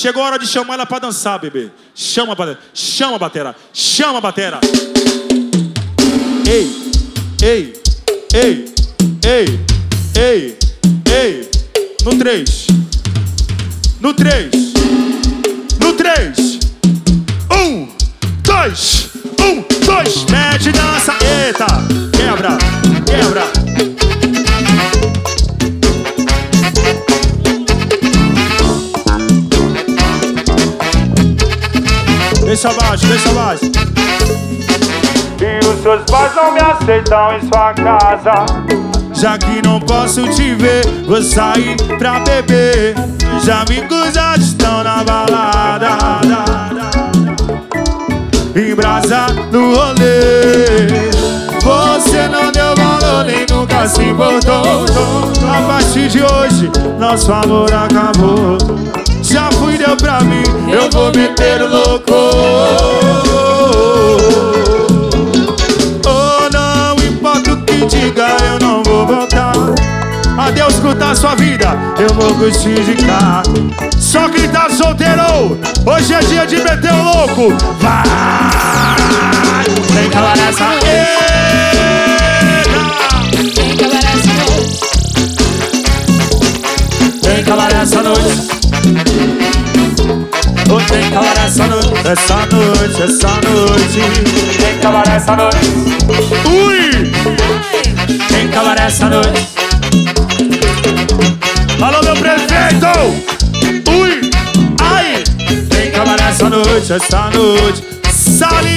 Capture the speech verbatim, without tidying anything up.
Chegou a hora de chamar ela pra dançar, bebê. Chama a batera, chama a batera, chama a batera. Ei, ei, ei, ei, ei, ei. No três. No três. No três. Um, dois. Um, dois. Mete dança. Eita. Quebra, quebra. Deixa abaixo, deixa abaixo. E os seus pais não me aceitam em sua casa. Já que não posso te ver, vou sair pra beber. Os amigos já estão na balada, em brasa no rolê. Você não deu valor nem nunca se importou. A partir de hoje, nosso amor acabou. Já fui, deu pra mim, eu vou meter o louco. Oh, não importa o que diga, eu não vou voltar. Adeus, curta sua vida, eu vou curtir de cá. Só quem tá solteiro, hoje é dia de meter o louco. Vai! Vem calar essa eita. Vem calar essa noite. Vem calar essa noite. Essa noite, essa noite. Vem calar essa noite. Ui! Vem calar essa noite. Alô, meu prefeito! Ui! Ai! Vem calar essa noite, essa noite. Sali!